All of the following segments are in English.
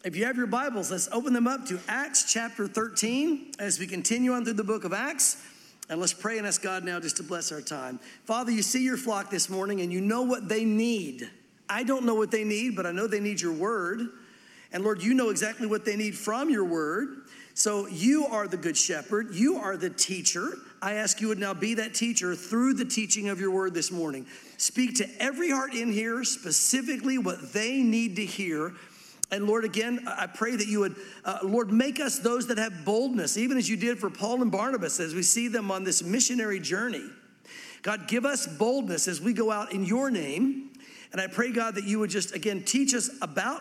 If you have your Bibles, let's open them up to Acts chapter 13 as we continue on through the book of Acts. And let's pray and ask God now just to bless our time. Father, you see your flock this morning and you know what they need. I don't know what they need, but I know they need your word. And Lord, you know exactly what they need from your word. So you are the good shepherd. You are the teacher. I ask you would now be that teacher through the teaching of your word this morning. Speak to every heart in here, specifically what they need to hear. And Lord, again, I pray that you would, Lord, make us those that have boldness, even as you did for Paul and Barnabas, as we see them on this missionary journey. God, give us boldness as we go out in your name. And I pray, God, that you would just, again, teach us about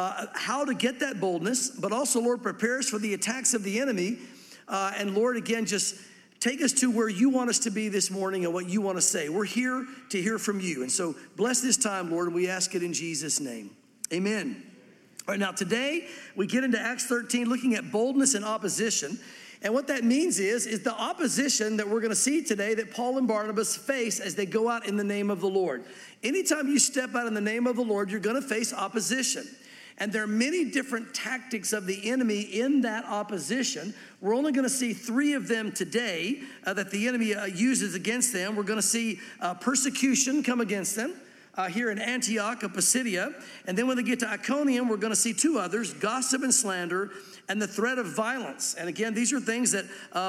how to get that boldness, but also, Lord, prepare us for the attacks of the enemy. And Lord, again, just take us to where you want us to be this morning and what you want to say. We're here to hear from you. And so bless this time, Lord, and we ask it in Jesus' name. Amen. All right, now today we get into Acts 13 looking at boldness and opposition. And what that means is the opposition that we're going to see today that Paul and Barnabas face as they go out in the name of the Lord. Anytime you step out in the name of the Lord, you're going to face opposition. And there are many different tactics of the enemy in that opposition. We're only going to see 3 of them today that the enemy uses against them. We're going to see persecution come against them. Here in Antioch of Pisidia. And then when they get to Iconium, we're going to see 2 others, gossip and slander, and the threat of violence. And again, these are things that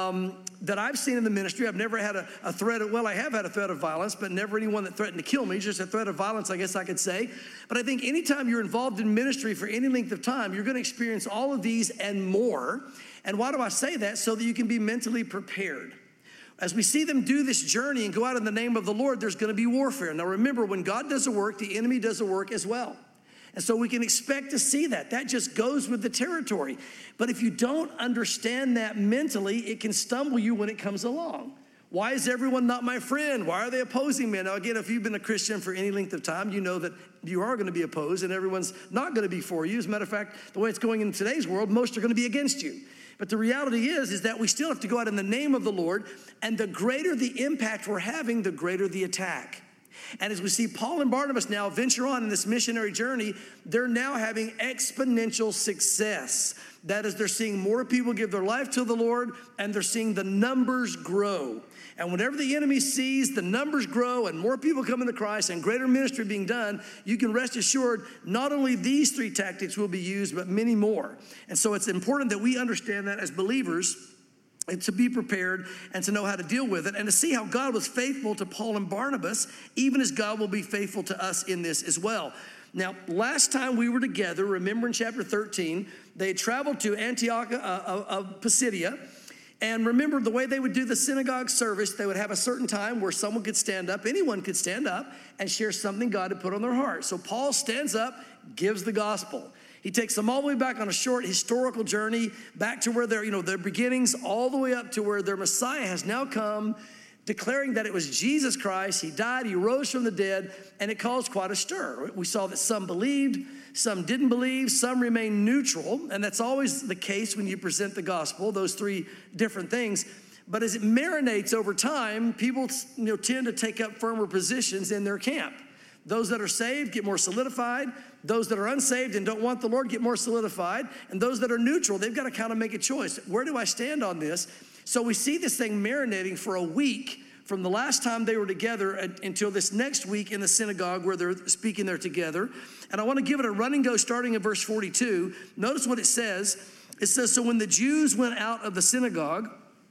that I've seen in the ministry. I've never had a threat of, well, I have had a threat of violence, but never anyone that threatened to kill me, just a threat of violence, I guess I could say. But I think anytime you're involved in ministry for any length of time, you're going to experience all of these and more. And why do I say that? So that you can be mentally prepared. As we see them do this journey and go out in the name of the Lord, there's going to be warfare. Now remember, when God does a work, the enemy does a work as well. And so we can expect to see that. That just goes with the territory. But if you don't understand that mentally, it can stumble you when it comes along. Why is everyone not my friend? Why are they opposing me? Now again, if you've been a Christian for any length of time, you know that you are going to be opposed and everyone's not going to be for you. As a matter of fact, the way it's going in today's world, most are going to be against you. But the reality is that we still have to go out in the name of the Lord, and the greater the impact we're having, the greater the attack. And as we see Paul and Barnabas now venture on in this missionary journey, they're now having exponential success. That is, they're seeing more people give their life to the Lord, and they're seeing the numbers grow. And whenever the enemy sees the numbers grow and more people come into Christ and greater ministry being done, you can rest assured not only these 3 tactics will be used, but many more. And so it's important that we understand that as believers, and to be prepared and to know how to deal with it and to see how God was faithful to Paul and Barnabas, even as God will be faithful to us in this as well. Now, last time we were together, remember in chapter 13, they had traveled to Antioch of Pisidia. And remember, the way they would do the synagogue service, they would have a certain time where someone could stand up, anyone could stand up and share something God had put on their heart. So Paul stands up, gives the gospel. He takes them all the way back on a short historical journey, back to where their beginnings, all the way up to where their Messiah has now come, declaring that it was Jesus Christ. He died, he rose from the dead, and it caused quite a stir. We saw that some believed, some didn't believe, some remained neutral, and that's always the case when you present the gospel, those 3 different things. But as it marinates over time, people tend to take up firmer positions in their camp. Those that are saved get more solidified. Those that are unsaved and don't want the Lord get more solidified. And those that are neutral, they've got to kind of make a choice. Where do I stand on this? So we see this thing marinating for a week from the last time they were together until this next week in the synagogue where they're speaking there together. And I want to give it a run and go starting in verse 42. Notice what it says. It says, so when the Jews went out of the synagogue,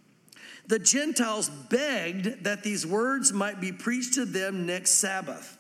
the Gentiles begged that these words might be preached to them next Sabbath.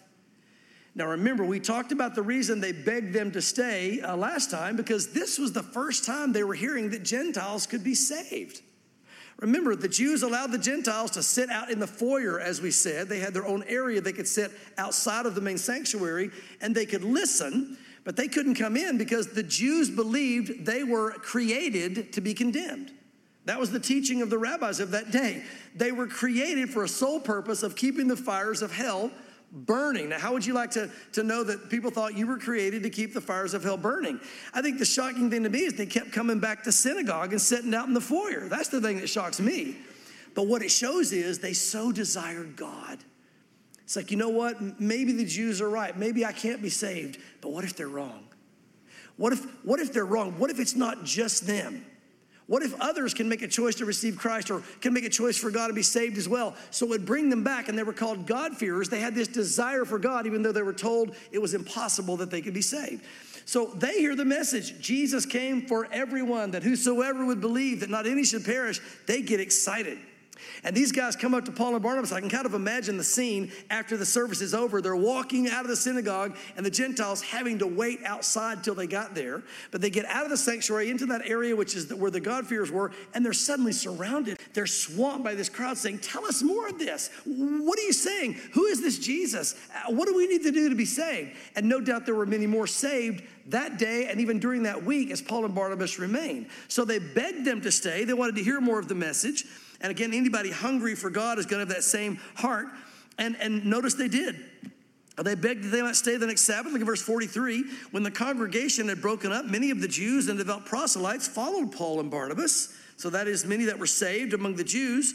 Now remember, we talked about the reason they begged them to stay last time, because this was the first time they were hearing that Gentiles could be saved. Remember, the Jews allowed the Gentiles to sit out in the foyer, as we said. They had their own area. They could sit outside of the main sanctuary, and they could listen, but they couldn't come in because the Jews believed they were created to be condemned. That was the teaching of the rabbis of that day. They were created for a sole purpose of keeping the fires of hell burning. Now, how would you like to know that people thought you were created to keep the fires of hell burning? I think the shocking thing to me is they kept coming back to synagogue and sitting out in the foyer. That's the thing that shocks me. But what it shows is they so desired God. It's like, you know what? Maybe the Jews are right. Maybe I can't be saved. But what if they're wrong? What if they're wrong? What if it's not just them? What if others can make a choice to receive Christ or can make a choice for God to be saved as well? So it would bring them back, and they were called God-fearers. They had this desire for God, even though they were told it was impossible that they could be saved. So they hear the message. Jesus came for everyone, that whosoever would believe, that not any should perish. They get excited. And these guys come up to Paul and Barnabas. I can kind of imagine the scene after the service is over. They're walking out of the synagogue and the Gentiles having to wait outside till they got there. But they get out of the sanctuary into that area, which is where the God-fearers were, and they're suddenly surrounded. They're swamped by this crowd saying, tell us more of this. What are you saying? Who is this Jesus? What do we need to do to be saved? And no doubt there were many more saved that day and even during that week as Paul and Barnabas remained. So they begged them to stay. They wanted to hear more of the message. And again, anybody hungry for God is going to have that same heart. And notice they did. They begged that they might stay the next Sabbath. Look at verse 43. When the congregation had broken up, many of the Jews and devout proselytes followed Paul and Barnabas. So that is many that were saved among the Jews,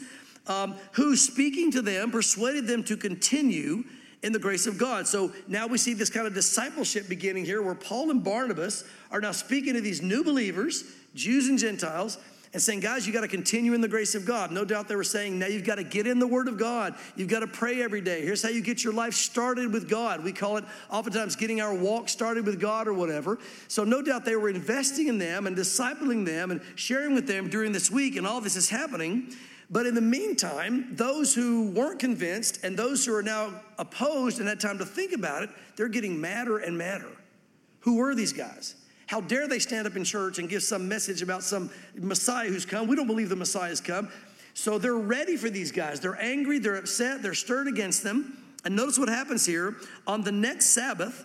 who speaking to them persuaded them to continue in the grace of God. So now we see this kind of discipleship beginning here where Paul and Barnabas are now speaking to these new believers, Jews and Gentiles, and saying, guys, you got to continue in the grace of God. No doubt they were saying, now you've got to get in the Word of God. You've got to pray every day. Here's how you get your life started with God. We call it oftentimes getting our walk started with God or whatever. So no doubt they were investing in them and discipling them and sharing with them during this week, and all this is happening. But in the meantime, those who weren't convinced and those who are now opposed and had time to think about it, they're getting madder and madder. Who were these guys? How dare they stand up in church and give some message about some Messiah who's come? We don't believe the Messiah has come. So they're ready for these guys. They're angry, they're upset, they're stirred against them. And notice what happens here. On the next Sabbath,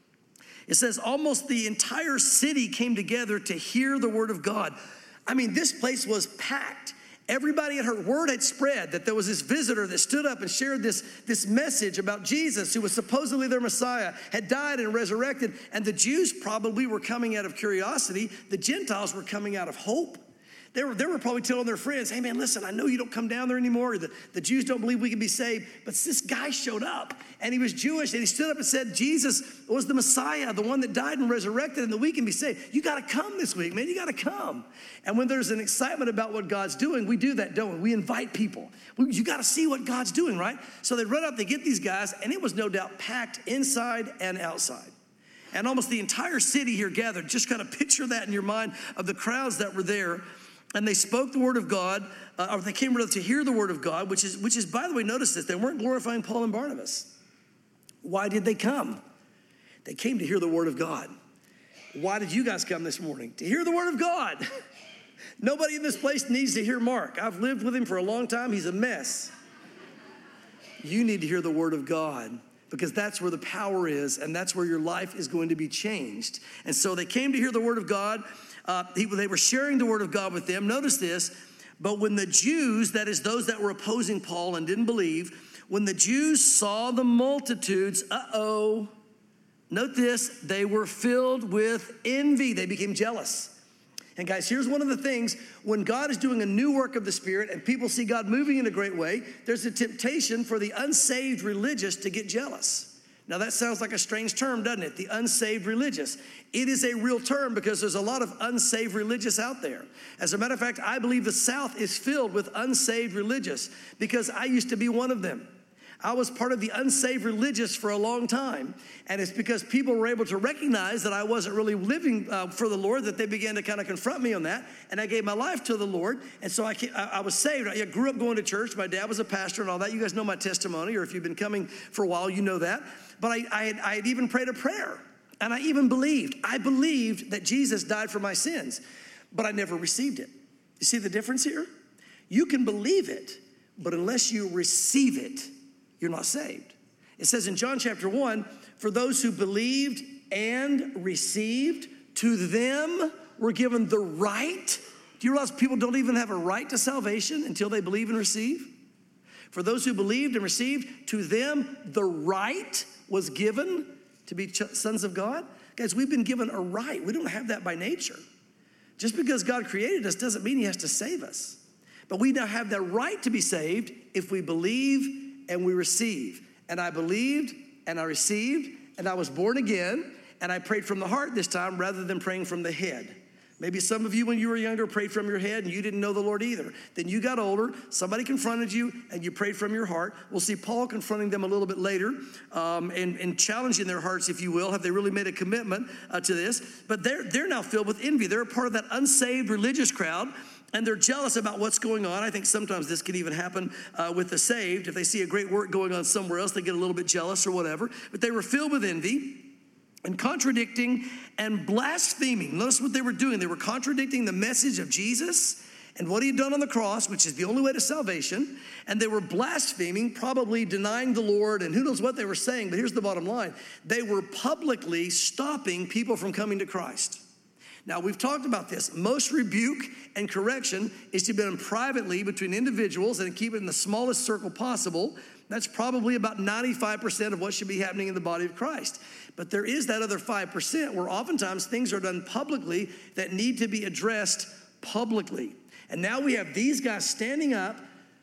it says almost the entire city came together to hear the word of God. I mean, this place was packed. Everybody had heard, word had spread that there was this visitor that stood up and shared this message about Jesus, who was supposedly their Messiah, had died and resurrected. And the Jews probably were coming out of curiosity. The Gentiles were coming out of hope. They were probably telling their friends, hey man, listen, I know you don't come down there anymore. The Jews don't believe we can be saved. But this guy showed up, and he was Jewish, and he stood up and said Jesus was the Messiah, the one that died and resurrected, and that we can be saved. You got to come this week, man. You got to come. And when there's an excitement about what God's doing, we do that, don't we? We invite people. You got to see what God's doing, right? So they run out, they get these guys, and it was no doubt packed inside and outside. And almost the entire city here gathered. Just kind of picture that in your mind of the crowds that were there. And they spoke the word of God, or they came to hear the word of God, which is, by the way, notice this, they weren't glorifying Paul and Barnabas. Why did they come? They came to hear the word of God. Why did you guys come this morning? To hear the word of God. Nobody in this place needs to hear Mark. I've lived with him for a long time. He's a mess. You need to hear the word of God, because that's where the power is, and that's where your life is going to be changed. And so they came to hear the word of God. They were sharing the word of God with them. Notice this, but when the Jews, that is those that were opposing Paul and didn't believe, when the Jews saw the multitudes, note this, they were filled with envy. They became jealous. And guys, here's one of the things, when God is doing a new work of the Spirit and people see God moving in a great way, there's a temptation for the unsaved religious to get jealous. Now that sounds like a strange term, doesn't it? The unsaved religious. It is a real term because there's a lot of unsaved religious out there. As a matter of fact, I believe the South is filled with unsaved religious because I used to be one of them. I was part of the unsaved religious for a long time. And it's because people were able to recognize that I wasn't really living for the Lord that they began to kind of confront me on that. And I gave my life to the Lord. And so I was saved. I grew up going to church. My dad was a pastor and all that. You guys know my testimony, or if you've been coming for a while, you know that. But I had even prayed a prayer. And I even believed. I believed that Jesus died for my sins. But I never received it. You see the difference here? You can believe it, but unless you receive it, you're not saved. It says in John chapter 1, for those who believed and received, to them were given the right. Do you realize people don't even have a right to salvation until they believe and receive? For those who believed and received, to them the right was given to be sons of God. Guys, we've been given a right. We don't have that by nature. Just because God created us doesn't mean he has to save us. But we now have the right to be saved if we believe and we receive. And I believed and I received and I was born again and I prayed from the heart this time rather than praying from the head. Maybe some of you, when you were younger, prayed from your head and you didn't know the Lord either. Then you got older, somebody confronted you, and you prayed from your heart. We'll see Paul confronting them a little bit later and challenging their hearts, if you will. Have they really made a commitment to this? But they're now filled with envy. They're a part of that unsaved religious crowd, and they're jealous about what's going on. I think sometimes this can even happen with the saved. If they see a great work going on somewhere else, they get a little bit jealous or whatever. But they were filled with envy and contradicting and blaspheming. Notice what they were doing. They were contradicting the message of Jesus and what he had done on the cross, which is the only way to salvation. And they were blaspheming, probably denying the Lord, and who knows what they were saying. But here's the bottom line. They were publicly stopping people from coming to Christ. Now, we've talked about this. Most rebuke and correction is to be done privately between individuals and keep it in the smallest circle possible. That's probably about 95% of what should be happening in the body of Christ. But there is that other 5% where oftentimes things are done publicly that need to be addressed publicly. And now we have these guys standing up,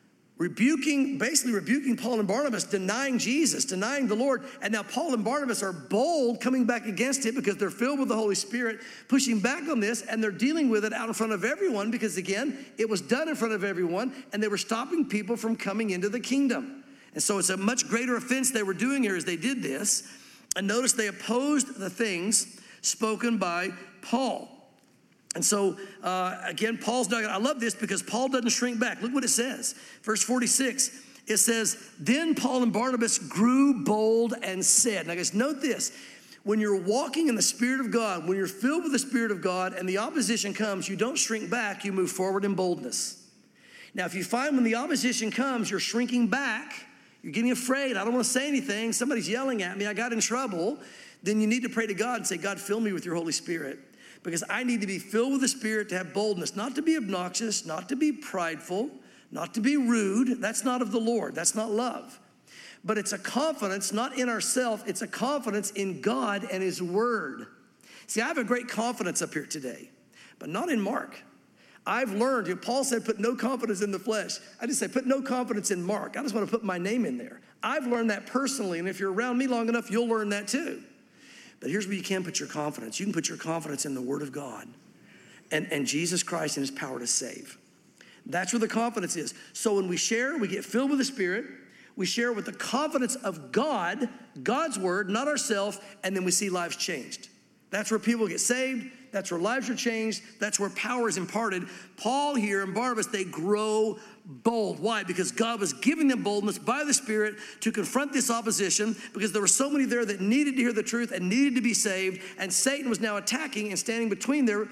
basically rebuking Paul and Barnabas, denying Jesus, denying the Lord. And now Paul and Barnabas are bold, coming back against it because they're filled with the Holy Spirit, pushing back on this, and they're dealing with it out in front of everyone because, again, it was done in front of everyone, and they were stopping people from coming into the kingdom. And so it's a much greater offense they were doing here as they did this. And notice they opposed the things spoken by Paul. And so, again, Paul's not gonna, I love this because Paul doesn't shrink back. Look what it says. Verse 46, it says, then Paul and Barnabas grew bold and said. Now, guys, note this. When you're walking in the Spirit of God, when you're filled with the Spirit of God and the opposition comes, you don't shrink back, you move forward in boldness. Now, if you find when the opposition comes, you're shrinking back, you're getting afraid, I don't want to say anything, somebody's yelling at me, I got in trouble, then you need to pray to God and say, God, fill me with your Holy Spirit. Because I need to be filled with the Spirit to have boldness, not to be obnoxious, not to be prideful, not to be rude. That's not of the Lord. That's not love. But it's a confidence, not in ourselves. It's a confidence in God and His Word. See, I have a great confidence up here today, but not in Mark. I've learned, Paul said, put no confidence in the flesh. I just say, put no confidence in Mark. I just want to put my name in there. I've learned that personally, and if you're around me long enough, you'll learn that too. But here's where you can put your confidence. You can put your confidence in the Word of God and Jesus Christ and His power to save. That's where the confidence is. So when we share, we get filled with the Spirit. We share with the confidence of God, God's Word, not ourselves, and then we see lives changed. That's where people get saved. That's where lives are changed. That's where power is imparted. Paul here and Barnabas, they grow bold. Why? Because God was giving them boldness by the Spirit to confront this opposition, because there were so many there that needed to hear the truth and needed to be saved, and Satan was now attacking and standing between them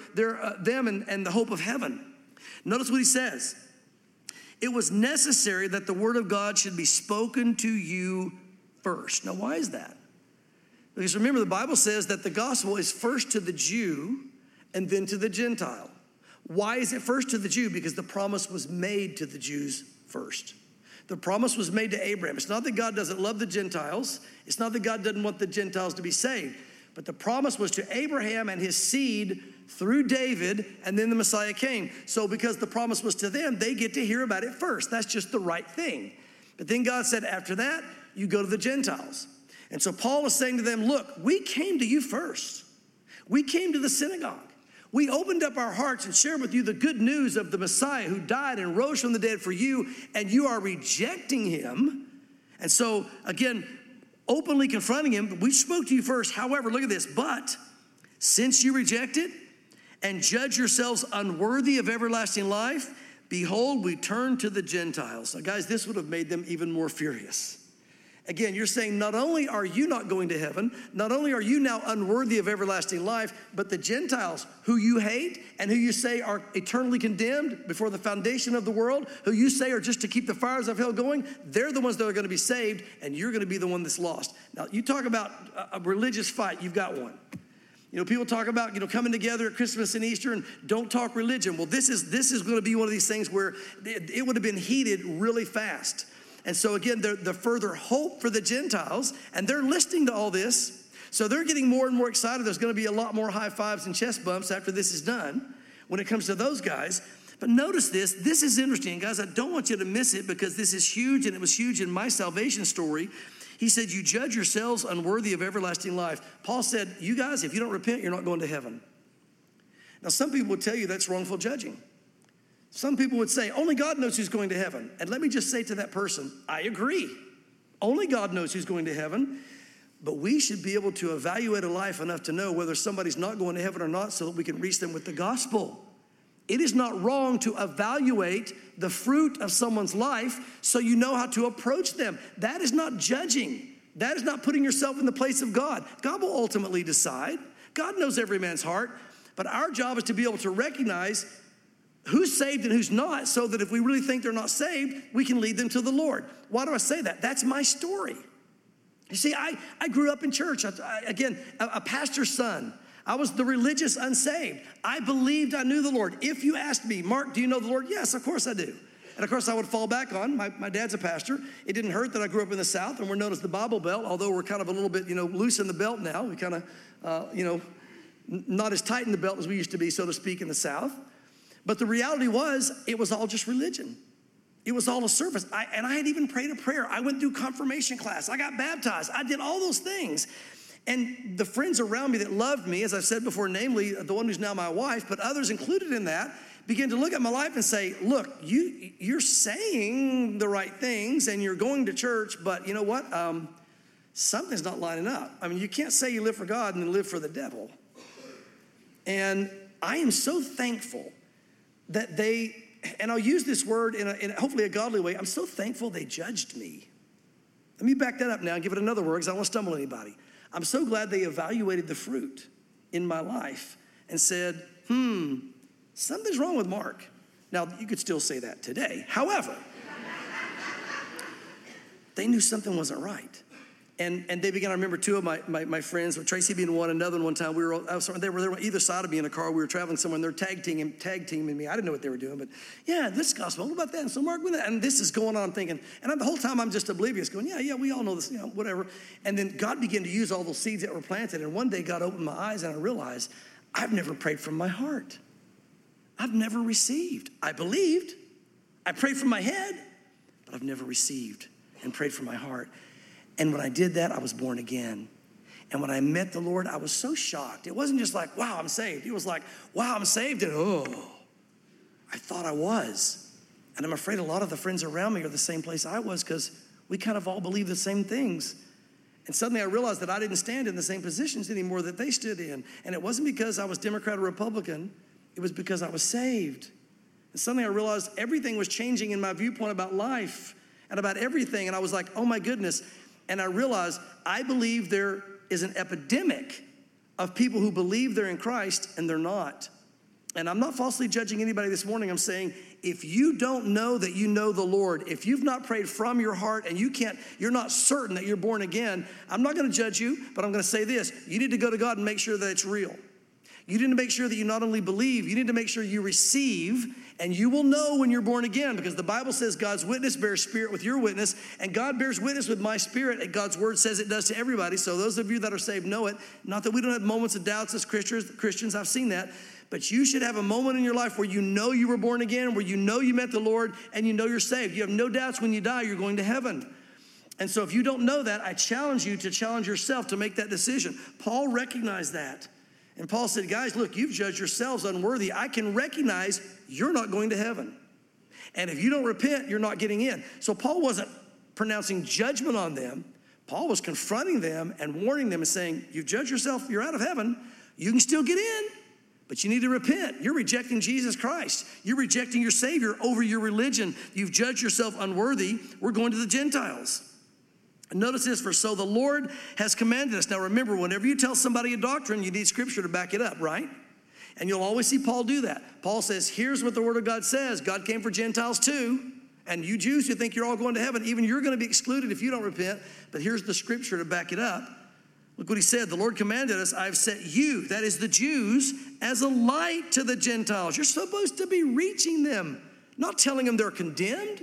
and the hope of heaven. Notice what he says. It was necessary that the word of God should be spoken to you first. Now, why is that? Because remember, the Bible says that the gospel is first to the Jew and then to the Gentile. Why is it first to the Jew? Because the promise was made to the Jews first. The promise was made to Abraham. It's not that God doesn't love the Gentiles. It's not that God doesn't want the Gentiles to be saved. But the promise was to Abraham and his seed through David, and then the Messiah came. So because the promise was to them, they get to hear about it first. That's just the right thing. But then God said, after that, you go to the Gentiles. And so Paul is saying to them, look, we came to you first. We came to the synagogue. We opened up our hearts and shared with you the good news of the Messiah who died and rose from the dead for you, and you are rejecting him. And so, again, openly confronting him, we spoke to you first. However, look at this. But since you reject it and judge yourselves unworthy of everlasting life, behold, we turn to the Gentiles. Now, guys, this would have made them even more furious. Again, you're saying not only are you not going to heaven, not only are you now unworthy of everlasting life, but the Gentiles who you hate and who you say are eternally condemned before the foundation of the world, who you say are just to keep the fires of hell going, they're the ones that are going to be saved, and you're going to be the one that's lost. Now, you talk about a religious fight, you've got one. You know, people talk about, coming together at Christmas and Easter and don't talk religion. Well, this is going to be one of these things where it would have been heated really fast. And so again, the further hope for the Gentiles, and they're listening to all this, so they're getting more and more excited. There's going to be a lot more high fives and chest bumps after this is done when it comes to those guys. But notice this is interesting, guys. I don't want you to miss it because this is huge, and it was huge in my salvation story. He said, you judge yourselves unworthy of everlasting life. Paul said, you guys, if you don't repent, you're not going to heaven. Now, some people would tell you that's wrongful judging. Some people would say, only God knows who's going to heaven. And let me just say to that person, I agree. Only God knows who's going to heaven. But we should be able to evaluate a life enough to know whether somebody's not going to heaven or not so that we can reach them with the gospel. It is not wrong to evaluate the fruit of someone's life so you know how to approach them. That is not judging. That is not putting yourself in the place of God. God will ultimately decide. God knows every man's heart. But our job is to be able to recognize who's saved and who's not so that if we really think they're not saved, we can lead them to the Lord. Why do I say that? That's my story. You see, I grew up in church. Again, a pastor's son. I was the religious unsaved. I believed I knew the Lord. If you asked me, Mark, do you know the Lord? Yes, of course I do. And of course I would fall back on, my dad's a pastor. It didn't hurt that I grew up in the South and we're known as the Bible Belt, although we're kind of a little bit, loose in the belt now. We kind of, not as tight in the belt as we used to be, so to speak, in the South. But the reality was, it was all just religion. It was all a service. I had even prayed a prayer. I went through confirmation class. I got baptized. I did all those things. And the friends around me that loved me, as I've said before, namely the one who's now my wife, but others included in that, began to look at my life and say, look, you're saying the right things and you're going to church, but you know what? Something's not lining up. I mean, you can't say you live for God and then live for the devil. And I am so thankful that they, and I'll use this word in hopefully a godly way, I'm so thankful they judged me. Let me back that up now and give it another word because I don't want to stumble anybody. I'm so glad they evaluated the fruit in my life and said, something's wrong with Mark. Now, you could still say that today. However, they knew something wasn't right. And they began, I remember two of my friends, with Tracy being one, another one time, they were either side of me in a car, we were traveling somewhere, and they're tag teaming me. I didn't know what they were doing, but yeah, this gospel, what about that? And so Mark, and this is going on thinking, and the whole time I'm just oblivious going, yeah, we all know this, whatever. And then God began to use all those seeds that were planted, and one day God opened my eyes and I realized I've never prayed from my heart. I've never received. I believed, I prayed from my head, but I've never received and prayed from my heart. And when I did that, I was born again. And when I met the Lord, I was so shocked. It wasn't just like, wow, I'm saved. It was like, wow, I'm saved. And I thought I was. And I'm afraid a lot of the friends around me are the same place I was because we kind of all believe the same things. And suddenly I realized that I didn't stand in the same positions anymore that they stood in. And it wasn't because I was Democrat or Republican. It was because I was saved. And suddenly I realized everything was changing in my viewpoint about life and about everything. And I was like, oh my goodness. And I realized I believe there is an epidemic of people who believe they're in Christ and they're not. And I'm not falsely judging anybody this morning. I'm saying if you don't know that you know the Lord, if you've not prayed from your heart and you're not certain that you're born again, I'm not going to judge you, but I'm going to say this. You need to go to God and make sure that it's real. You need to make sure that you not only believe, you need to make sure you receive, and you will know when you're born again because the Bible says God's witness bears spirit with your witness, and God bears witness with my spirit, and God's word says it does to everybody. So those of you that are saved know it. Not that we don't have moments of doubts as Christians, I've seen that. But you should have a moment in your life where you know you were born again, where you know you met the Lord, and you know you're saved. You have no doubts when you die, you're going to heaven. And so if you don't know that, I challenge you to challenge yourself to make that decision. Paul recognized that. And Paul said, guys, look, you've judged yourselves unworthy. I can recognize you're not going to heaven. And if you don't repent, you're not getting in. So Paul wasn't pronouncing judgment on them. Paul was confronting them and warning them and saying, you've judged yourself, you're out of heaven. You can still get in, but you need to repent. You're rejecting Jesus Christ. You're rejecting your Savior over your religion. You've judged yourself unworthy. We're going to the Gentiles. And notice this, for so the Lord has commanded us. Now remember, whenever you tell somebody a doctrine, you need scripture to back it up, right? And you'll always see Paul do that. Paul says, here's what the word of God says. God came for Gentiles too. And you Jews who think you're all going to heaven, even you're going to be excluded if you don't repent. But here's the scripture to back it up. Look what he said. The Lord commanded us, I've set you, that is the Jews, as a light to the Gentiles. You're supposed to be reaching them, not telling them they're condemned.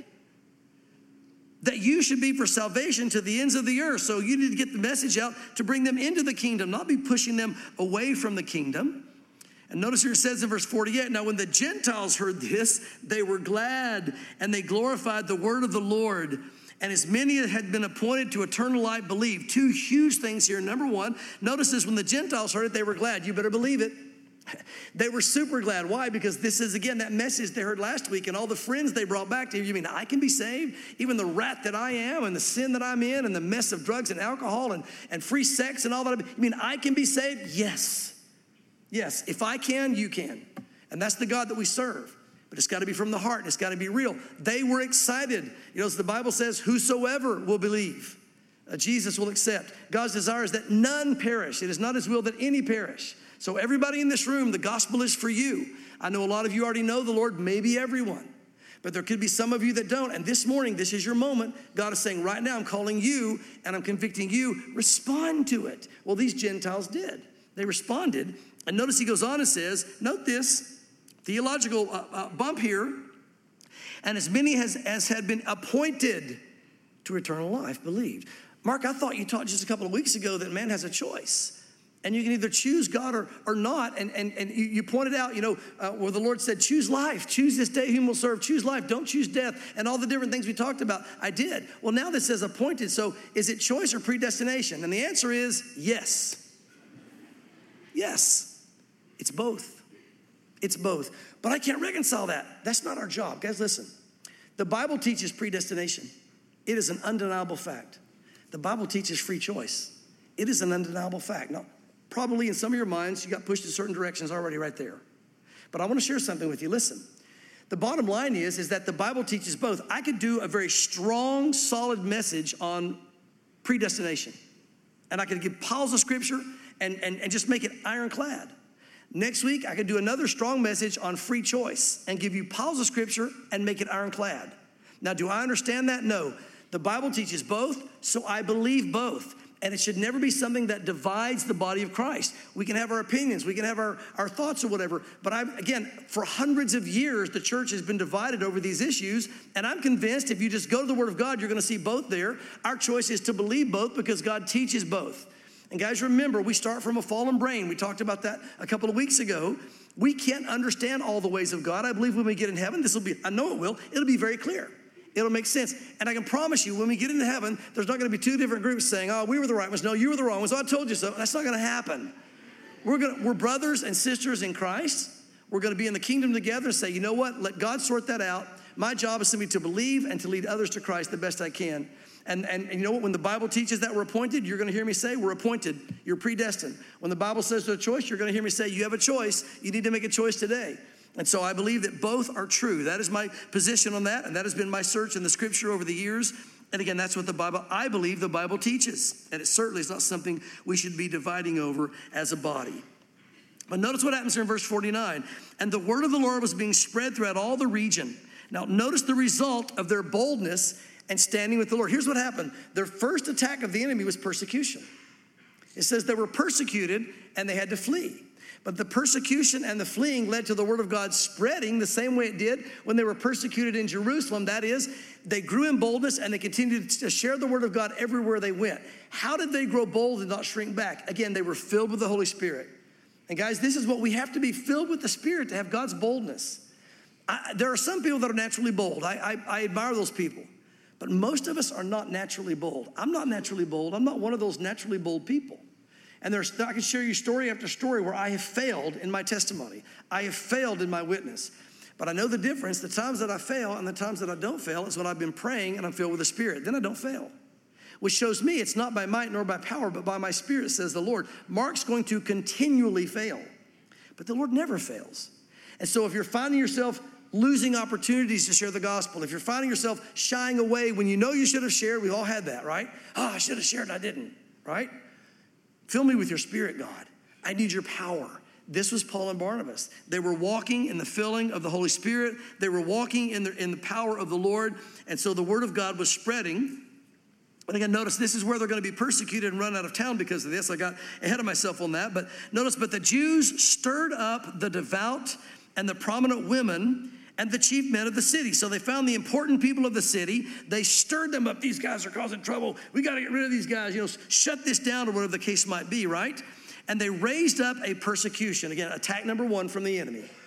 That you should be for salvation to the ends of the earth. So you need to get the message out to bring them into the kingdom, not be pushing them away from the kingdom. And notice here it says in verse 48, now when the Gentiles heard this, they were glad and they glorified the word of the Lord. And as many as had been appointed to eternal life believed. Two huge things here. Number one, notice this, when the Gentiles heard it, they were glad. You better believe it. They were super glad. Why? Because this is, again, that message they heard last week and all the friends they brought back to you. You mean I can be saved? Even the rat that I am and the sin that I'm in and the mess of drugs and alcohol and free sex and all that. You mean I can be saved? Yes. Yes. If I can, you can. And that's the God that we serve. But it's got to be from the heart. It's got to be real. They were excited. You know, as the Bible says, whosoever will believe, Jesus will accept. God's desire is that none perish. It is not his will that any perish. So everybody in this room, the gospel is for you. I know a lot of you already know the Lord, maybe everyone. But there could be some of you that don't. And this morning, this is your moment. God is saying, right now, I'm calling you and I'm convicting you. Respond to it. Well, these Gentiles did. They responded. And notice he goes on and says, note this, theological bump here. And as many as had been appointed to eternal life believed. Mark, I thought you taught just a couple of weeks ago that man has a choice. And you can either choose God or not. And you pointed out, where the Lord said, choose life. Choose this day whom will serve. Choose life. Don't choose death. And all the different things we talked about. I did. Well, now this says appointed. So is it choice or predestination? And the answer is yes. Yes. It's both. It's both. But I can't reconcile that. That's not our job. Guys, listen. The Bible teaches predestination. It is an undeniable fact. The Bible teaches free choice. It is an undeniable fact. Now, probably in some of your minds, you got pushed in certain directions already right there. But I want to share something with you. Listen, the bottom line is that the Bible teaches both. I could do a very strong, solid message on predestination. And I could give piles of scripture and just make it ironclad. Next week, I could do another strong message on free choice and give you piles of scripture and make it ironclad. Now, do I understand that? No. The Bible teaches both, so I believe both. And it should never be something that divides the body of Christ. We can have our opinions, we can have our thoughts or whatever. But again, for hundreds of years, the church has been divided over these issues. And I'm convinced if you just go to the Word of God, you're going to see both there. Our choice is to believe both because God teaches both. And guys, remember, we start from a fallen brain. We talked about that a couple of weeks ago. We can't understand all the ways of God. I believe when we get in heaven, I know it will, it'll be very clear. It'll make sense. And I can promise you, when we get into heaven, there's not going to be two different groups saying, oh, we were the right ones. No, you were the wrong ones. Oh, I told you so. That's not going to happen. We're brothers and sisters in Christ. We're going to be in the kingdom together and say, you know what? Let God sort that out. My job is simply to believe and to lead others to Christ the best I can. And you know what? When the Bible teaches that we're appointed, you're going to hear me say we're appointed. You're predestined. When the Bible says there's a choice, you're going to hear me say you have a choice. You need to make a choice today. And so I believe that both are true. That is my position on that, and that has been my search in the scripture over the years. And again, that's what I believe the Bible teaches. And it certainly is not something we should be dividing over as a body. But notice what happens here in verse 49. And the word of the Lord was being spread throughout all the region. Now, notice the result of their boldness and standing with the Lord. Here's what happened. Their first attack of the enemy was persecution. It says they were persecuted and they had to flee. But the persecution and the fleeing led to the word of God spreading the same way it did when they were persecuted in Jerusalem. That is, they grew in boldness and they continued to share the word of God everywhere they went. How did they grow bold and not shrink back? Again, they were filled with the Holy Spirit. And guys, this is what we have to be, filled with the Spirit to have God's boldness. There are some people that are naturally bold. I admire those people. But most of us are not naturally bold. I'm not naturally bold. I'm not one of those naturally bold people. And I can share you story after story where I have failed in my testimony. I have failed in my witness. But I know the difference. The times that I fail and the times that I don't fail is when I've been praying and I'm filled with the Spirit. Then I don't fail. Which shows me it's not by might nor by power, but by my Spirit, says the Lord. Mark's going to continually fail. But the Lord never fails. And so if you're finding yourself losing opportunities to share the gospel, if you're finding yourself shying away when you know you should have shared, we all had that, right? Oh, I should have shared and I didn't, right? Fill me with your Spirit, God. I need your power. This was Paul and Barnabas. They were walking in the filling of the Holy Spirit. They were walking in the power of the Lord. And so the word of God was spreading. And again, notice this is where they're going to be persecuted and run out of town because of this. I got ahead of myself on that. But notice, but the Jews stirred up the devout and the prominent women and the chief men of the city. So they found the important people of the city. They stirred them up. These guys are causing trouble. We got to get rid of these guys. Shut this down or whatever the case might be, right? And they raised up a persecution. Again, attack number one from the enemy.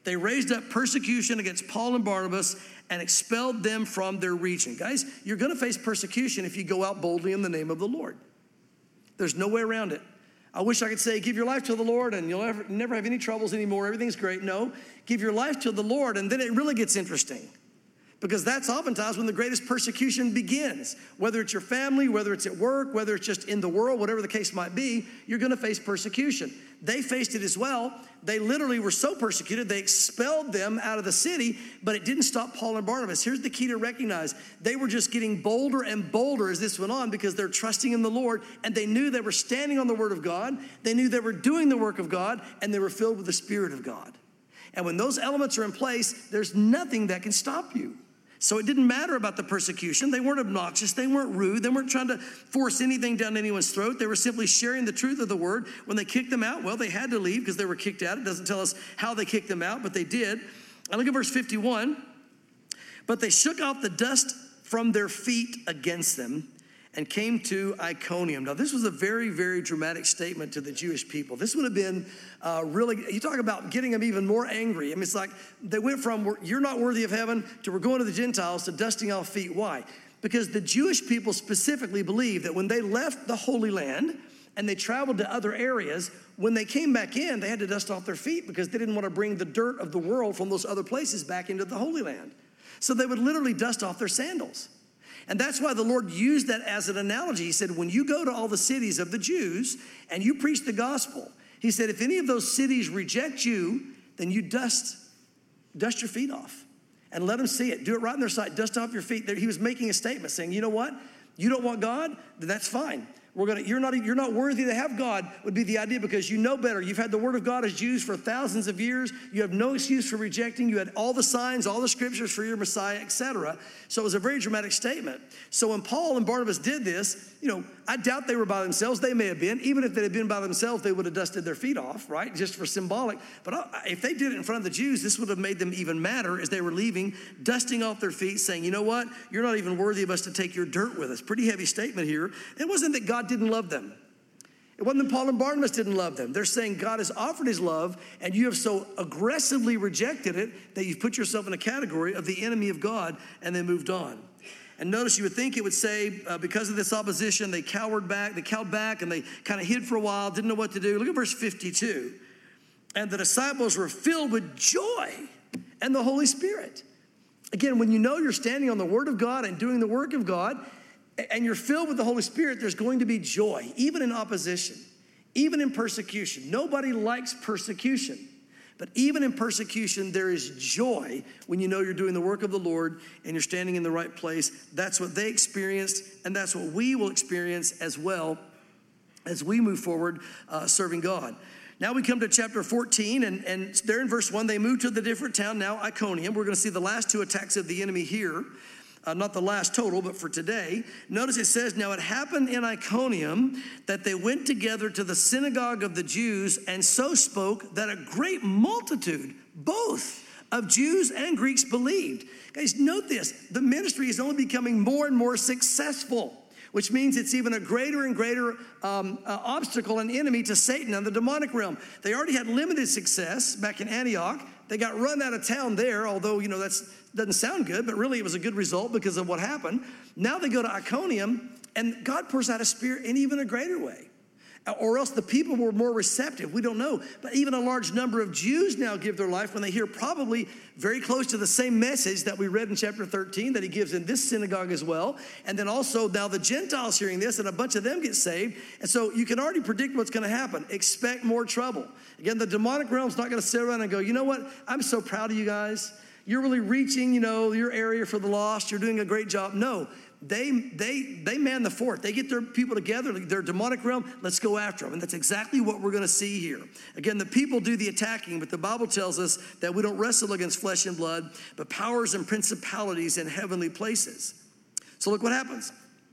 They raised up persecution against Paul and Barnabas and expelled them from their region. Guys, you're going to face persecution if you go out boldly in the name of the Lord. There's no way around it. I wish I could say, give your life to the Lord and you'll never have any troubles anymore. Everything's great. No, give your life to the Lord, and then it really gets interesting. Because that's oftentimes when the greatest persecution begins. Whether it's your family, whether it's at work, whether it's just in the world, whatever the case might be, you're going to face persecution. They faced it as well. They literally were so persecuted, they expelled them out of the city, but it didn't stop Paul and Barnabas. Here's the key to recognize. They were just getting bolder and bolder as this went on because they're trusting in the Lord, and they knew they were standing on the word of God. They knew they were doing the work of God, and they were filled with the Spirit of God. And when those elements are in place, there's nothing that can stop you. So it didn't matter about the persecution. They weren't obnoxious. They weren't rude. They weren't trying to force anything down anyone's throat. They were simply sharing the truth of the word. When they kicked them out, well, they had to leave because they were kicked out. It doesn't tell us how they kicked them out, but they did. And look at verse 51. But they shook off the dust from their feet against them and came to Iconium. Now, this was a very, very dramatic statement to the Jewish people. This would have been really, you talk about getting them even more angry. I mean, it's like they went from, you're not worthy of heaven, to we're going to the Gentiles, to dusting off feet. Why? Because the Jewish people specifically believed that when they left the Holy Land and they traveled to other areas, when they came back in, they had to dust off their feet because they didn't want to bring the dirt of the world from those other places back into the Holy Land. So they would literally dust off their sandals. And that's why the Lord used that as an analogy. He said, when you go to all the cities of the Jews and you preach the gospel, he said, if any of those cities reject you, then you dust your feet off and let them see it. Do it right in their sight. Dust off your feet. He was making a statement saying, you know what? You don't want God? Then that's fine. You're not worthy to have God would be the idea because you know better. You've had the word of God as Jews for thousands of years. You have no excuse for rejecting. You had all the signs, all the scriptures for your Messiah, etc. So it was a very dramatic statement. So when Paul and Barnabas did this, I doubt they were by themselves. They may have been. Even if they had been by themselves, they would have dusted their feet off, right? Just for symbolic. But if they did it in front of the Jews, this would have made them even madder as they were leaving, dusting off their feet, saying, you know what? You're not even worthy of us to take your dirt with us. Pretty heavy statement here. It wasn't that God didn't love them. It wasn't that Paul and Barnabas didn't love them. They're saying God has offered his love, and you have so aggressively rejected it that you've put yourself in a category of the enemy of God, and they moved on. And notice you would think it would say, because of this opposition, they cowed back, and they kind of hid for a while, didn't know what to do. Look at verse 52. And the disciples were filled with joy and the Holy Spirit. Again, when you know you're standing on the word of God and doing the work of God, and you're filled with the Holy Spirit, there's going to be joy, even in opposition, even in persecution. Nobody likes persecution. But even in persecution, there is joy when you know you're doing the work of the Lord and you're standing in the right place. That's what they experienced, and that's what we will experience as well as we move forward serving God. Now we come to chapter 14, and there in verse 1, they moved to the different town, now Iconium. We're going to see the last two attacks of the enemy here. Not the last total, but for today. Notice it says, now it happened in Iconium that they went together to the synagogue of the Jews and so spoke that a great multitude, both of Jews and Greeks, believed. Guys, note this. The ministry is only becoming more and more successful, which means it's even a greater and greater obstacle and enemy to Satan and the demonic realm. They already had limited success back in Antioch. They got run out of town there, although, that doesn't sound good, but really it was a good result because of what happened. Now they go to Iconium, and God pours out a spirit in even a greater way. Or else the people were more receptive. We don't know. But even a large number of Jews now give their life when they hear probably very close to the same message that we read in chapter 13 that he gives in this synagogue as well. And then also now the Gentiles hearing this, and a bunch of them get saved. And so you can already predict what's going to happen. Expect more trouble. Again, the demonic realm's not going to sit around and go, you know what? I'm so proud of you guys. You're really reaching, your area for the lost. You're doing a great job. No. They man the fort. They get their people together, their demonic realm. Let's go after them. And that's exactly what we're going to see here. Again, the people do the attacking, but the Bible tells us that we don't wrestle against flesh and blood, but powers and principalities in heavenly places. So look what happens.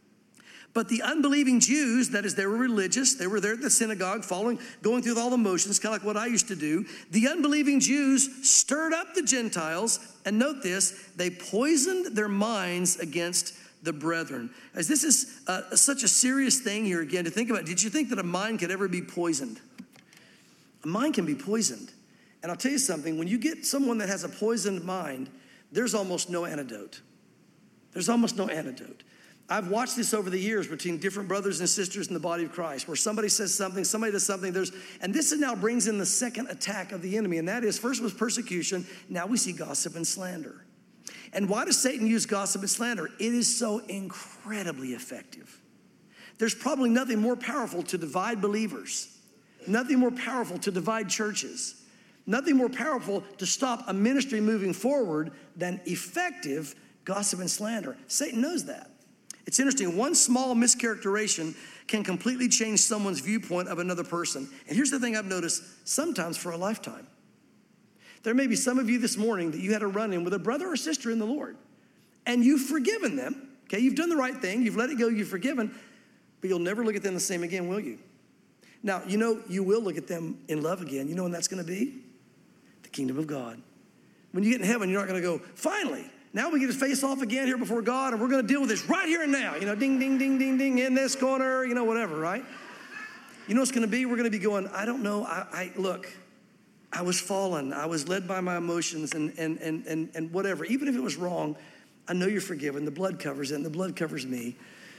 But the unbelieving Jews, that is, they were religious. They were there at the synagogue, going through all the motions, kind of like what I used to do. The unbelieving Jews stirred up the Gentiles, and note this, they poisoned their minds against the brethren. As this is such a serious thing here again to think about. Did you think that a mind could ever be poisoned? A mind can be poisoned. And I'll tell you something, when you get someone that has a poisoned mind, there's almost no antidote. There's almost no antidote. I've watched this over the years between different brothers and sisters in the body of Christ, where somebody says something, somebody does something, and this now brings in the second attack of the enemy, and that is, first was persecution, now we see gossip and slander. And why does Satan use gossip and slander? It is so incredibly effective. There's probably nothing more powerful to divide believers, nothing more powerful to divide churches, nothing more powerful to stop a ministry moving forward than effective gossip and slander. Satan knows that. It's interesting, one small mischaracterization can completely change someone's viewpoint of another person. And here's the thing I've noticed, sometimes for a lifetime. There may be some of you this morning that you had a run-in with a brother or sister in the Lord, and you've forgiven them, okay? You've done the right thing, you've let it go, you've forgiven, but you'll never look at them the same again, will you? Now, you know you will look at them in love again. You know when that's gonna be? The kingdom of God. When you get in heaven, you're not gonna go, finally, now we get to face off again here before God, and we're gonna deal with this right here and now. You know, ding, ding, ding, ding, ding, in this corner, you know, whatever, right? You know what it's gonna be? We're gonna be going, I don't know, look, I was fallen. I was led by my emotions and whatever. Even if it was wrong, I know you're forgiven. The blood covers it, and the blood covers me.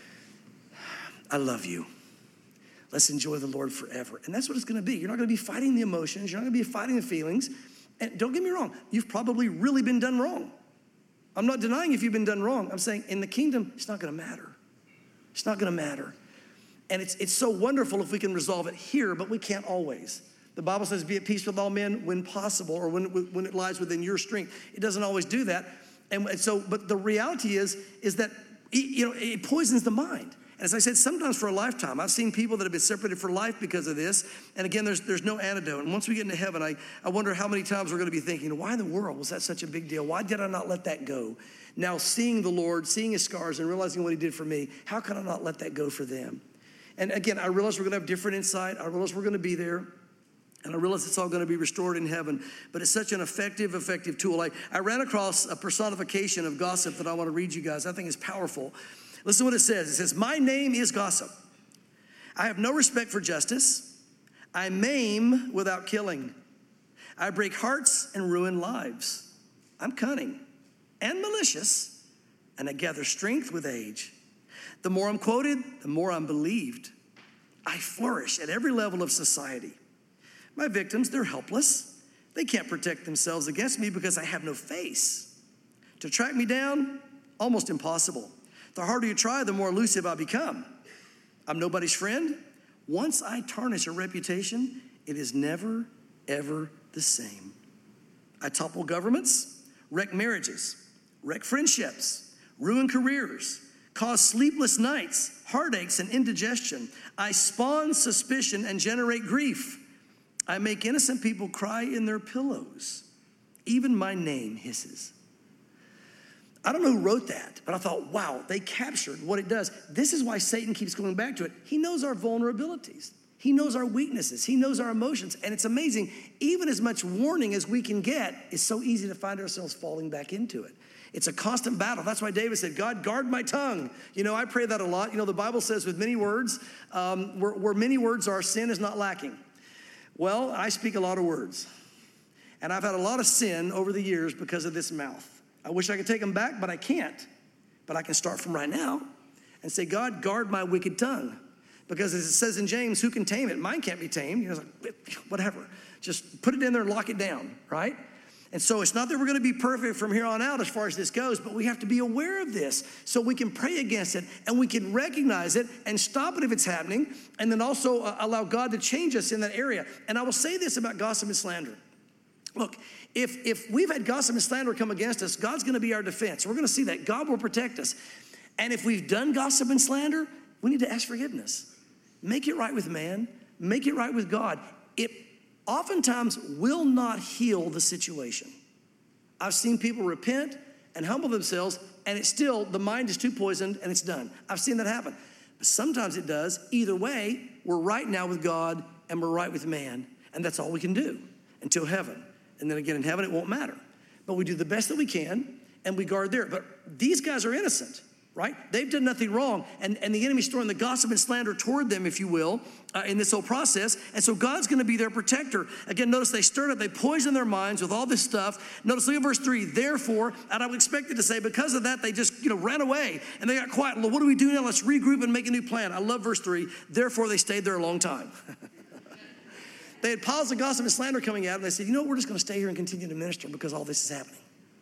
I love you. Let's enjoy the Lord forever. And that's what it's gonna be. You're not gonna be fighting the emotions. You're not gonna be fighting the feelings. And don't get me wrong, you've probably really been done wrong. I'm not denying if you've been done wrong. I'm saying in the kingdom, it's not gonna matter. It's not gonna matter. And it's so wonderful if we can resolve it here, but we can't always. The Bible says, be at peace with all men when possible, or when it lies within your strength. It doesn't always do that. And so, but the reality is that, you know, it poisons the mind. And as I said, sometimes for a lifetime. I've seen people that have been separated for life because of this. And again, there's no antidote. And once we get into heaven, I wonder how many times we're going to be thinking, why in the world was that such a big deal? Why did I not let that go? Now, seeing the Lord, seeing his scars, and realizing what he did for me, how can I not let that go for them? And again, I realize we're going to have different insight. I realize we're going to be there. And I realize it's all going to be restored in heaven. But it's such an effective tool. I ran across a personification of gossip that I want to read you guys. I think it's powerful. Listen to what it says. It says, my name is gossip. I have no respect for justice. I maim without killing. I break hearts and ruin lives. I'm cunning and malicious, and I gather strength with age. The more I'm quoted, the more I'm believed. I flourish at every level of society. My victims, they're helpless. They can't protect themselves against me because I have no face. To track me down, almost impossible. The harder you try, the more elusive I become. I'm nobody's friend. Once I tarnish a reputation, it is never, ever the same. I topple governments, wreck marriages, wreck friendships, ruin careers, cause sleepless nights, heartaches, and indigestion. I spawn suspicion and generate grief. I make innocent people cry in their pillows. Even my name hisses. I don't know who wrote that, but I thought, wow, they captured what it does. This is why Satan keeps going back to it. He knows our vulnerabilities. He knows our weaknesses. He knows our emotions. And it's amazing, even as much warning as we can get, it's so easy to find ourselves falling back into it. It's a constant battle. That's why David said, God, guard my tongue. You know, I pray that a lot. You know, the Bible says with many words, where many words are, sin is not lacking. Well, I speak a lot of words. And I've had a lot of sin over the years because of this mouth. I wish I could take them back, but I can't. But I can start from right now and say, God, guard my wicked tongue. Because as it says in James, who can tame it? Mine can't be tamed. You know, it's like, whatever. Just put it in there and lock it down, right? And so it's not that we're going to be perfect from here on out as far as this goes, but we have to be aware of this so we can pray against it and we can recognize it and stop it if it's happening, and then also allow God to change us in that area. And I will say this about gossip and slander. Look, if we've had gossip and slander come against us, God's going to be our defense. We're going to see that. God will protect us. And if we've done gossip and slander, we need to ask forgiveness. Make it right with man. Make it right with God. It oftentimes will not heal the situation. I've seen people repent and humble themselves, and it's still, the mind is too poisoned, and it's done. I've seen that happen. But sometimes it does. Either way, we're right now with God, and we're right with man. And that's all we can do until heaven. And then again, in heaven, it won't matter. But we do the best that we can, and we guard there. But these guys are innocent. right? They've done nothing wrong. And the enemy's throwing the gossip and slander toward them, if you will, in this whole process. And so God's going to be their protector. Again, notice they stirred up, they poisoned their minds with all this stuff. Notice, look at verse 3. Therefore, and I would expect it to say, because of that, they just, ran away and they got quiet. Well, what do we do now? Let's regroup and make a new plan. I love verse 3. Therefore, they stayed there a long time. They had piles of gossip and slander coming out, and they said, we're just going to stay here and continue to minister because all this is happening.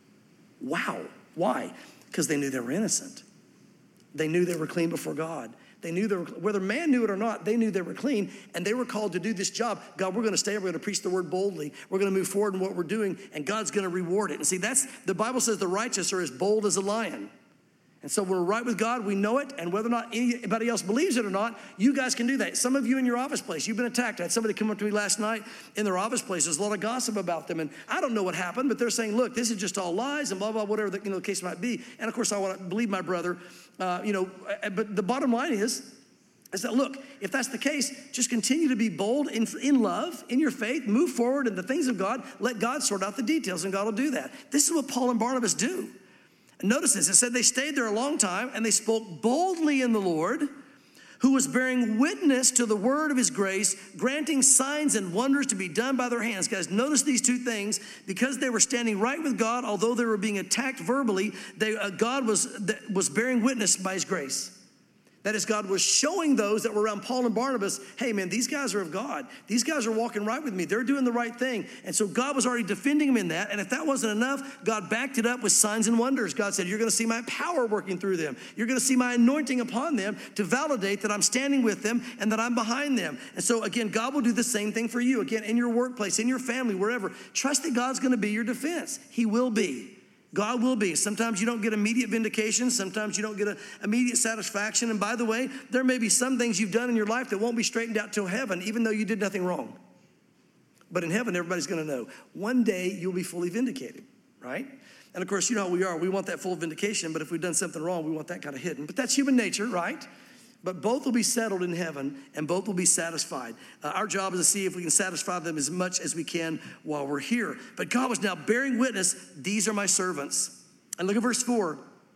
Wow. Why? Because they knew they were innocent. They knew they were clean before God. They knew whether man knew it or not, they knew they were clean, and they were called to do this job. God, we're going to stay, we're going to preach the word boldly. We're going to move forward in what we're doing, and God's going to reward it. And see, the Bible says the righteous are as bold as a lion. And so we're right with God, we know it, and whether or not anybody else believes it or not, you guys can do that. Some of you in your office place, you've been attacked. I had somebody come up to me last night in their office place. There's a lot of gossip about them, and I don't know what happened, but they're saying, look, this is just all lies and blah, blah, whatever the case might be. And of course, I want to believe my brother, but the bottom line is that, look, if that's the case, just continue to be bold in love, in your faith, move forward in the things of God, let God sort out the details, and God will do that. This is what Paul and Barnabas do. Notice this, it said they stayed there a long time and they spoke boldly in the Lord, who was bearing witness to the word of his grace, granting signs and wonders to be done by their hands. Guys, notice these two things. Because they were standing right with God, although they were being attacked verbally, God was bearing witness by his grace. That is, God was showing those that were around Paul and Barnabas, hey man, these guys are of God. These guys are walking right with me. They're doing the right thing. And so God was already defending them in that. And if that wasn't enough, God backed it up with signs and wonders. God said, you're going to see my power working through them. You're going to see my anointing upon them to validate that I'm standing with them and that I'm behind them. And so again, God will do the same thing for you. Again, in your workplace, in your family, wherever. Trust that God's going to be your defense. He will be. God will be. Sometimes you don't get immediate vindication. Sometimes you don't get immediate satisfaction. And by the way, there may be some things you've done in your life that won't be straightened out till heaven, even though you did nothing wrong. But in heaven, everybody's going to know. One day, you'll be fully vindicated, right? And of course, you know how we are. We want that full vindication, but if we've done something wrong, we want that kind of hidden. But that's human nature, right? But both will be settled in heaven, and both will be satisfied. Our job is to see if we can satisfy them as much as we can while we're here. But God was now bearing witness, these are my servants. And look at verse 4.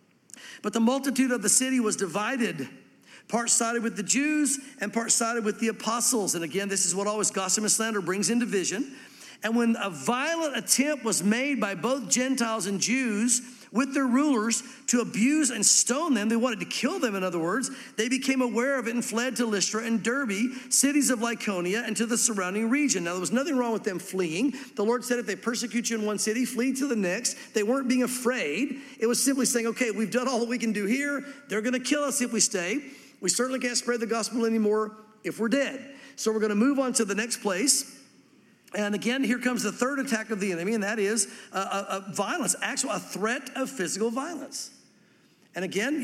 But the multitude of the city was divided. Part sided with the Jews, and part sided with the apostles. And again, this is what always gossip and slander brings in division. And when a violent attempt was made by both Gentiles and Jews with their rulers to abuse and stone them, they wanted to kill them, in other words, they became aware of it and fled to Lystra and Derbe, cities of Lycaonia, and to the surrounding region. Now, there was nothing wrong with them fleeing. The Lord said, if they persecute you in one city, flee to the next. They weren't being afraid. It was simply saying, okay, we've done all that we can do here. They're going to kill us if we stay. We certainly can't spread the gospel anymore if we're dead. So we're going to move on to the next place. And again, here comes the third attack of the enemy, and that is violence, a threat of physical violence. And again,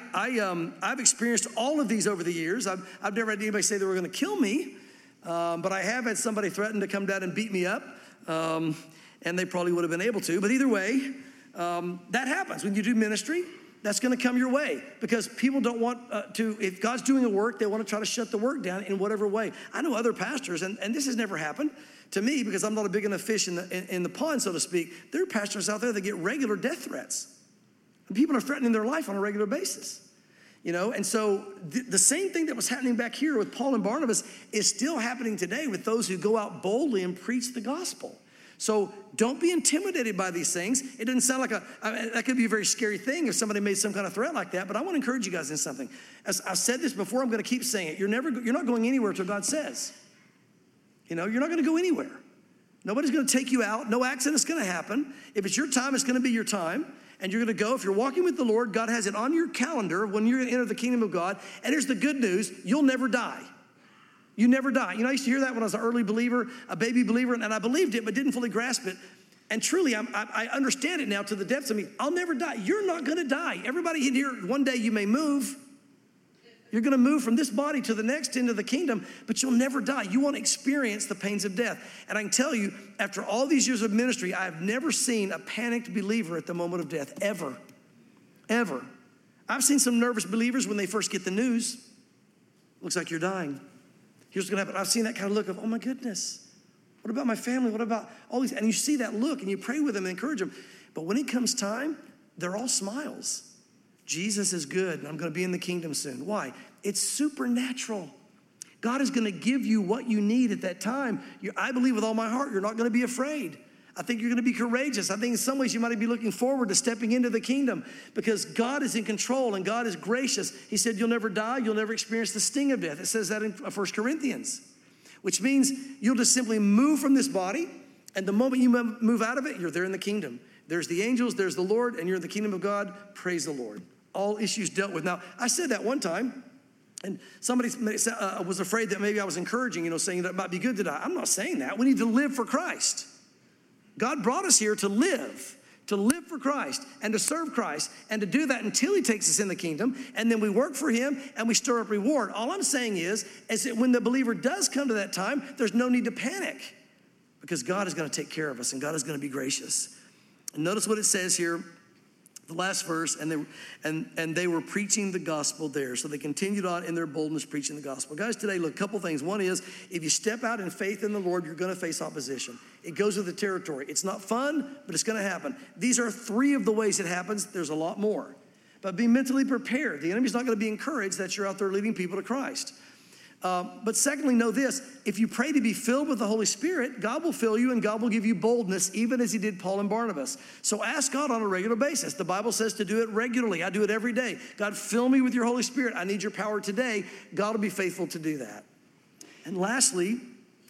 I've experienced all of these over the years. I've never had anybody say they were going to kill me, but I have had somebody threaten to come down and beat me up, and they probably would have been able to. But either way, that happens when you do ministry. That's going to come your way because people don't want if God's doing a work, they want to try to shut the work down in whatever way. I know other pastors, and this has never happened to me because I'm not a big enough fish in the pond, so to speak. There are pastors out there that get regular death threats. And people are threatening their life on a regular basis. And so the same thing that was happening back here with Paul and Barnabas is still happening today with those who go out boldly and preach the gospel. So don't be intimidated by these things. It doesn't sound like that could be a very scary thing if somebody made some kind of threat like that, but I want to encourage you guys in something. As I've said this before, I'm going to keep saying it. You're not going anywhere until God says. You're not going to go anywhere. Nobody's going to take you out. No accident's going to happen. If it's your time, it's going to be your time. And you're going to go. If you're walking with the Lord, God has it on your calendar when you're going to enter the kingdom of God. And here's the good news. You'll never die. You never die. I used to hear that when I was an early believer, a baby believer, and I believed it but didn't fully grasp it. And truly, I understand it now to the depths of me. I'll never die. You're not going to die. Everybody in here, one day you may move. You're going to move from this body to the next into the kingdom, but you'll never die. You won't experience the pains of death. And I can tell you, after all these years of ministry, I have never seen a panicked believer at the moment of death, ever, ever. I've seen some nervous believers when they first get the news. Looks like you're dying. Here's what's going to happen. I've seen that kind of look of, oh my goodness, what about my family? What about all these? And you see that look and you pray with them and encourage them. But when it comes time, they're all smiles. Jesus is good, and I'm going to be in the kingdom soon. Why? It's supernatural. God is going to give you what you need at that time. I believe with all my heart you're not going to be afraid. I think you're going to be courageous. I think in some ways you might be looking forward to stepping into the kingdom because God is in control and God is gracious. He said you'll never die, you'll never experience the sting of death. It says that in 1 Corinthians, which means you'll just simply move from this body, and the moment you move out of it, you're there in the kingdom. There's the angels, there's the Lord, and you're in the kingdom of God. Praise the Lord. All issues dealt with. Now, I said that one time, and somebody was afraid that maybe I was encouraging, saying that it might be good to die. I'm not saying that. We need to live for Christ. God brought us here to live for Christ and to serve Christ and to do that until he takes us in the kingdom. And then we work for him and we stir up reward. All I'm saying is that when the believer does come to that time, there's no need to panic because God is going to take care of us and God is going to be gracious. And notice what it says here. The last verse, and they were preaching the gospel there. So they continued on in their boldness preaching the gospel. Guys, today, look, a couple things. One is, if you step out in faith in the Lord, you're going to face opposition. It goes with the territory. It's not fun, but it's going to happen. These are 3 of the ways it happens. There's a lot more. But be mentally prepared. The enemy's not going to be encouraged that you're out there leading people to Christ. But secondly, know this. If you pray to be filled with the Holy Spirit, God will fill you and God will give you boldness, even as he did Paul and Barnabas. So ask God on a regular basis. The Bible says to do it regularly. I do it every day. God, fill me with your Holy Spirit. I need your power today. God will be faithful to do that. And lastly,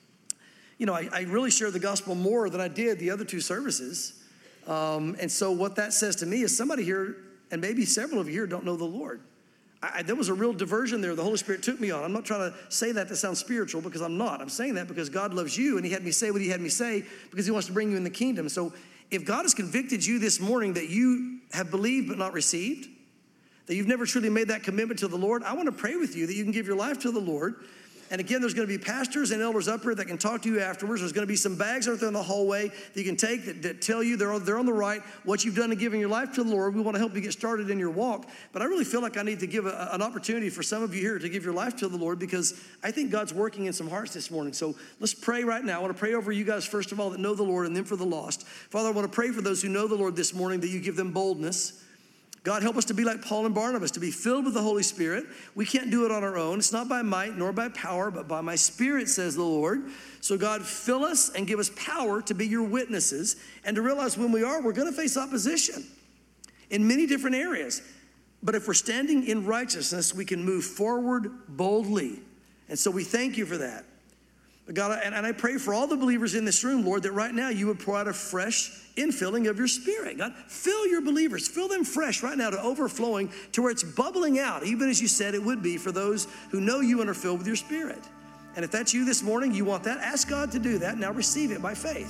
I really share the gospel more than I did the other 2 services. And so what that says to me is somebody here, and maybe several of you here, don't know the Lord. There was a real diversion there the Holy Spirit took me on. I'm not trying to say that to sound spiritual because I'm not. I'm saying that because God loves you and he had me say what he had me say because he wants to bring you in the kingdom. So if God has convicted you this morning that you have believed but not received, that you've never truly made that commitment to the Lord, I want to pray with you that you can give your life to the Lord. And again, there's going to be pastors and elders up here that can talk to you afterwards. There's going to be some bags out there in the hallway that you can take that tell you they're on the right, what you've done in giving your life to the Lord. We want to help you get started in your walk. But I really feel like I need to give an opportunity for some of you here to give your life to the Lord because I think God's working in some hearts this morning. So let's pray right now. I want to pray over you guys, first of all, that know the Lord and then for the lost. Father, I want to pray for those who know the Lord this morning that you give them boldness. God, help us to be like Paul and Barnabas, to be filled with the Holy Spirit. We can't do it on our own. It's not by might nor by power, but by my Spirit, says the Lord. So God, fill us and give us power to be your witnesses and to realize when we are, we're going to face opposition in many different areas. But if we're standing in righteousness, we can move forward boldly. And so we thank you for that. But God, and I pray for all the believers in this room, Lord, that right now you would pour out a fresh infilling of your Spirit. God, fill your believers, fill them fresh right now to overflowing to where it's bubbling out, even as you said it would be for those who know you and are filled with your Spirit. And if that's you this morning, you want that, ask God to do that. Now receive it by faith.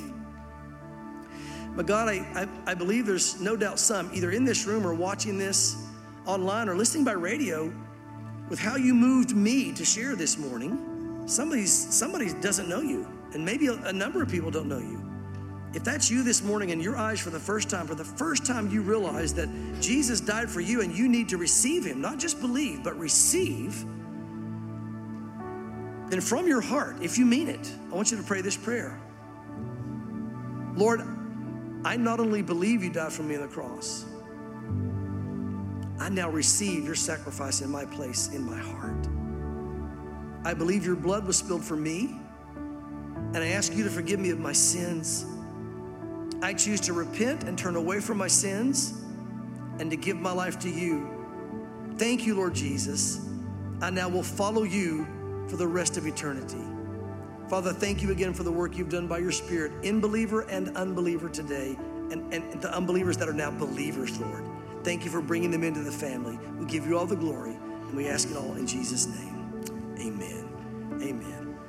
But God, I believe there's no doubt some, either in this room or watching this online or listening by radio, with how you moved me to share this morning. Somebody doesn't know you, and maybe a number of people don't know you. If that's you this morning in your eyes for the first time you realize that Jesus died for you and you need to receive him, not just believe, but receive, then from your heart, if you mean it, I want you to pray this prayer. Lord, I not only believe you died for me on the cross, I now receive your sacrifice in my place, in my heart. I believe your blood was spilled for me, and I ask you to forgive me of my sins. I choose to repent and turn away from my sins and to give my life to you. Thank you, Lord Jesus. I now will follow you for the rest of eternity. Father, thank you again for the work you've done by your Spirit in believer and unbeliever today, and the unbelievers that are now believers, Lord. Thank you for bringing them into the family. We give you all the glory, and we ask it all in Jesus' name. Amen. Amen.